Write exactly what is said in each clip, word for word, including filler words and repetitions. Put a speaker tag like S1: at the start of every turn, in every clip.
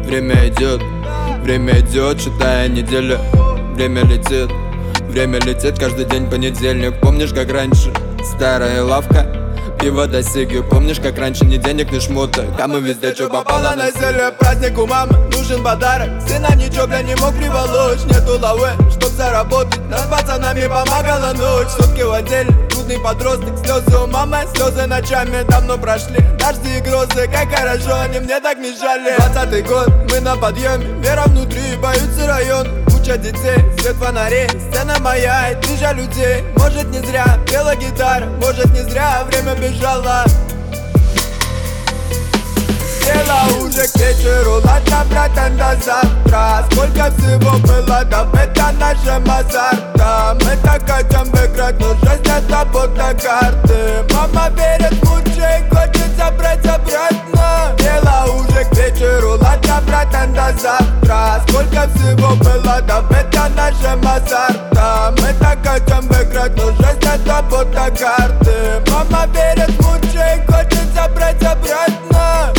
S1: Время идет, время идет, считая недели. Время летит, время летит, каждый день понедельник. Помнишь, как раньше? Старая лавка, пиво до сиги. Помнишь, как раньше ни денег, ни шмота, а мы везде чё попало на селе. Праздник у мамы, нужен подарок. Сына ничего, бля, не мог приволочь. Нету лавы, чтоб заработать. Нам с пацанами помогала ночь. Сутки в отделе, трудный подросток. Слезы у мамы, слезы ночами давно прошли. Дожди и грозы, как хорошо, они мне так мешали. Двадцатый год, мы на подъеме, вера внутри, боются район. Куча детей, свет фонарей, сцена моя, и движа людей. Может не зря пела гитара, может не зря время бежало. Дело уже к вечеру, ладно, братан, до завтра. Сколько всего было, да это нашим азартом. Мы так хотим выиграть, но жизнь это будто карты. Мама верит в лучшее, хочет забрать обратно. Дело уже к вечеру, ладно, братан, до завтра. Сколько всего было, да это нашим азартом. Мы так хотим выиграть, но жизнь это будто карты. Мама верит в лучшее, хочет забрать обратно.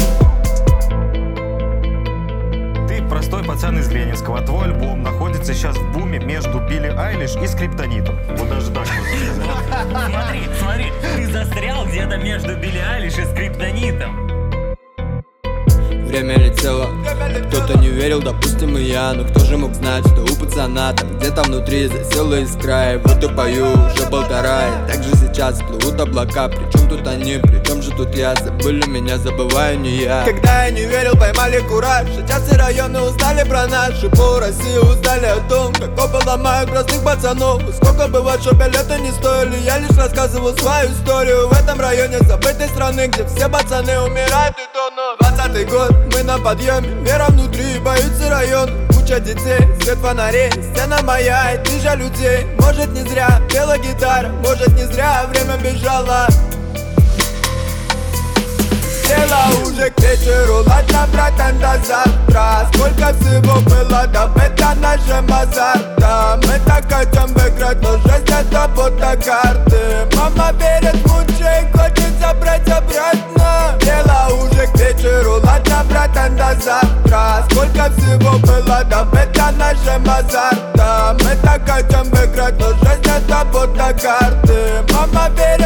S2: Простой пацан из Ленинского. Твой альбом находится сейчас в буме между Билли Айлиш и Скриптонитом. Вот даже так можно сказать.
S3: Смотри, смотри, ты застрял где-то между Билли Айлиш и Скриптонитом.
S1: Время летело, кто-то не верил, допустим, и я. Но кто же мог знать, что у пацана там где-то внутри засела искра. И вот и пою уже полтора, и так же сейчас плывут облака. Причем тут они, причем же тут я? Забыли меня, забываю не я. Когда я не верил, поймали кураж. Сейчас и районы узнали про нас. И пол России узнали о том, как опа ломают простых пацанов. И сколько бывает, что билеты не стоили. Я лишь рассказывал свою историю. В этом районе забытой страны, где все пацаны умирают и тонут. Двадцатый год, мы на подъеме, вера внутри, боится район. Куча детей, свет фонарей, сцена моя, и движа людей. Может не зря пела гитара, может не зря время бежало. Дело уже к вечеру, ладно, братан, до завтра. Сколько всего было, да это нашим азартом. Мы так хотим выиграть, но жизнь это будто карты. Мама верит в лучшее, хочет забрать обратно. Дело уже к вечеру, ладно, братан, до завтра. Сколько всего было, да это нашим азартом. Мы так хотим выиграть, но жизнь это будто карты. Мама верит